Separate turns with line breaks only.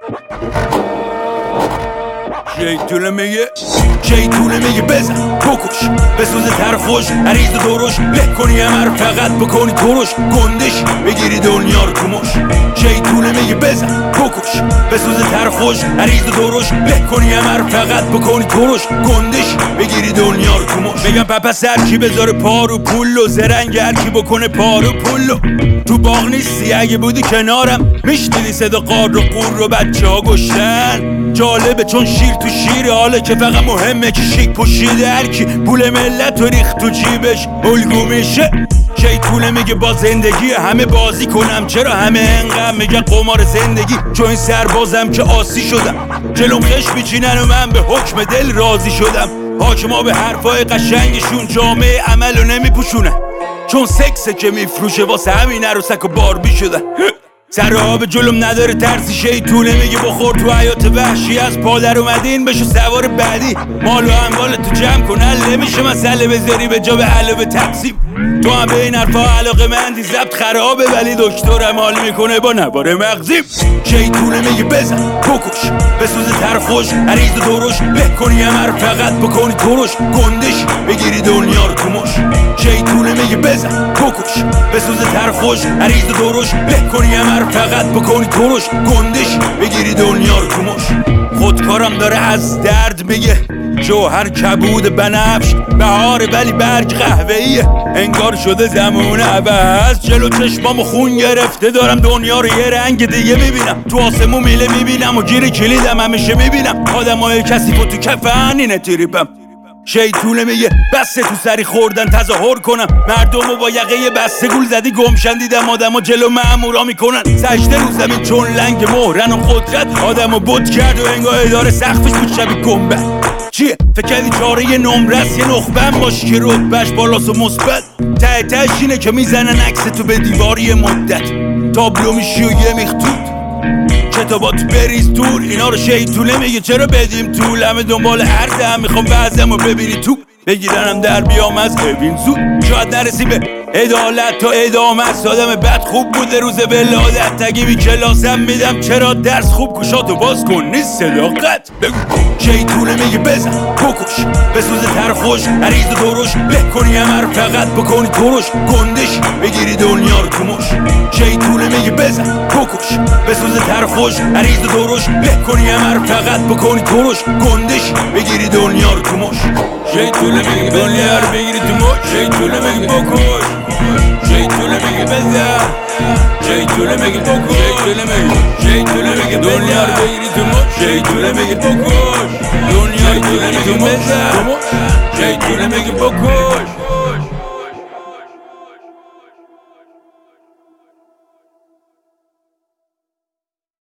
شیطونه میگه بزن بکش بسوزه تر خوش عریض و درش له کنی همه رو فقط بکنی ترش گندش بگیری دنیا رو کمش. شیطونه میگه بزن بکش بسوزه تر خوش عریض و درش له کنی همه رو فقط بکنی ترش گندش بگیری دنیا رو کمش. میگم پس هر کی بذاره پارو پولو زرنگ هر کی بکنه پارو پولو تو باغ نیستی اگه بودی کنارم میشنیدی صدا قار و قور رو بچه ها گشتن. جالبه چون شیر تو شیره حاله که فقط مهمه که شیک پوشیده هر کی پول ملت و ریخت تو جیبش الگو میشه. شیطونه میگه با زندگی همه بازی کنم چرا همه انقدر میگه قمار زندگی چون این سربازم که آسی شدم جلوم خش بیچینن و من به حکم دل راضی شدم. حاکما به حرفای قشنگشون جامعه عملو نمیپوشونن چون سکسه که میفروشه واسه همین عروسک و باربی شدن. سر آب جلوم نداره ترسی شیطونه میگه بخور تو حیات وحشی از پادر اومدین بشو سوار بعدی مال و اموال تو جمع کن حل نمیشه مسئله بذاری به جا به علاوه تقسیم. تو هم به این حرفا علاقه مندی ضبط خرابه ولی دکترم حال میکنه با نوار مغزیم. شیطونه میگه بزن بکش بسوزه تر خوش عریض و درش له کنی همه رو فقط بکنی ترش گندش بگیری دنیا رو کمش. شیطونه میگه بزن بکش بسوزه تر خوش عریض و درش له کنی همه رو فقط بکنی ترش گندش بگیری دنیا رو کمش. خودکارم داره از درد میگه جوهر کبود بنفش بهاره ولی برگ قهوه‌ایه انگار شده زمان عوض جلو چشمامو خون گرفته دارم دنیا رو یه رنگ دیگه میبینم تو آسمون میله میبینم و گیر کلیدم همیشه میبینم آدمای کثیفو تو کفن اینه تریپم. شیطونه میگه بسته تو سری خوردن تظاهر کنم مردمو با یقه بسته گول زدی گمشن دیدم آدمو جلو مامورا میکنن سجده رو زمین چون لنگ مهرن و قدرت آدمو بت کرد و انگار اداره سقفش بود شبیه گنبد. چیه فکر کردی چاره یه نمرس یه نخبن باش که رتبهش بالاست و مثبت ته تهش اینه که میزنن عکس تو به دیواری مدت تابلو میشی و یه میختود کتابات بریز دور اینا رو شیطونه میگه چرا بدیم طول همه دنبال عرضم میخوام وضعمو ببینی تو بگیرنم در بیام از اوین زود شاید نرسیم به عدالت تا ادامه است آدم بد خوب بوده روز ولادت اگه بی کلاسم میدم چرا درس خوب گوشاتو باز کن نیست صداقت بگو. شیطونه میگه بزن بکش بسوزه تر خوش عریض و درش له کنی همه رو فقط بکنی ترش گندش بگیری دنیا رو کمش. شیطونه میگه بزن بکش بسوزه تر خوش عریض و درش له کنی همه رو فقط بکنی ترش گندش بگیری دنیا رو کمش. شیطونه میگه دنیا رو بگیری تو مش شیطونه میگه بکش شیطونه میگه بزن شیطونه میگه بکش شیطونه میگه دنیا رو بگیری تو مش شیطونه میگه بکش دنیا رو بگیری تو مش شیطونه میگه بکش